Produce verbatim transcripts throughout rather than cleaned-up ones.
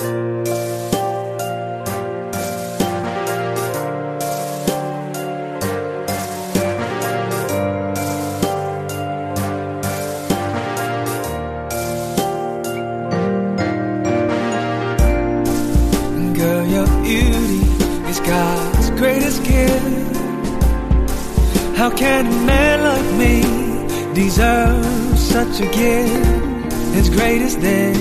God's greatest gift. How can a man like me deserve such a gift as great as this?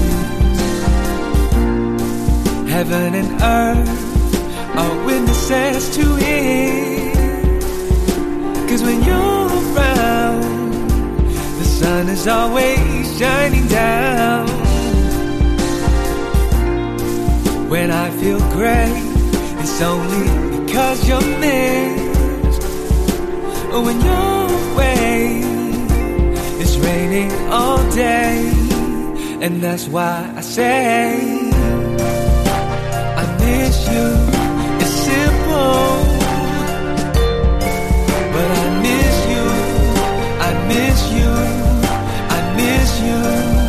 Heaven and earth are witnesses to it. 'Cause when you're around, the sun is always shining down. When I feel great, it's only because you're missed. When you're away, it's raining all day. And that's why I say I miss you. It's simple, but I miss you. I miss you. I miss you.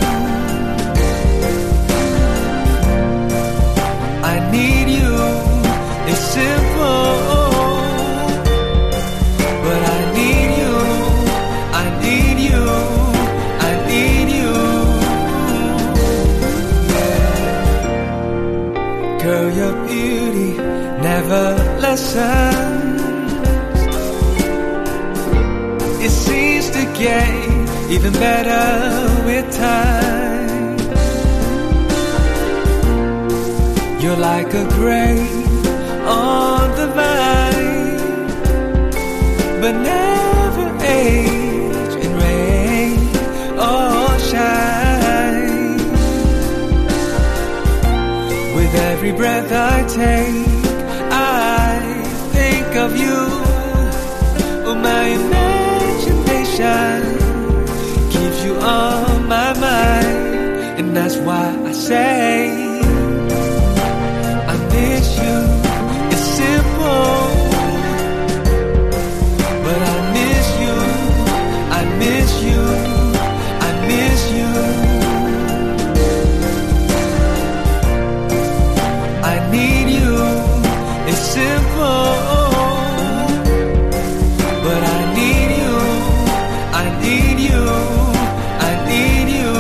I need you. It's simple, but I need you, I need you, I need you, yeah. Girl, your beauty never lessens. It seems to get even better with time. You're like a grape on the vine, but never age in rain or shine. With every breath I take, I think of you. Oh, my imagination keeps you on my mind. And that's why I say I miss you. Simple, but I miss you, I miss you, I miss you. I need you, it's simple, but I need you, I need you, I need you.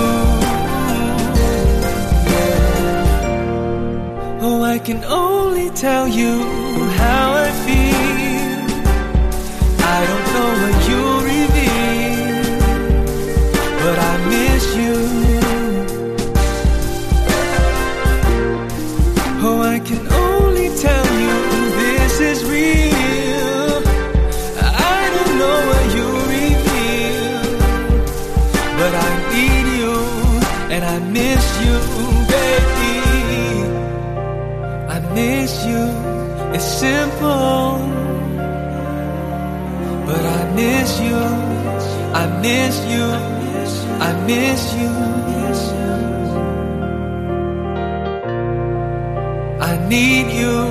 Yeah. Oh, I can only tell you how I feel. I don't know what you reveal, but I miss you. Oh, I can only tell you this is real. I don't know what you reveal, but I need you and I miss you, baby. I miss you. It's simple, but I miss you, I miss you, I miss you. I need you.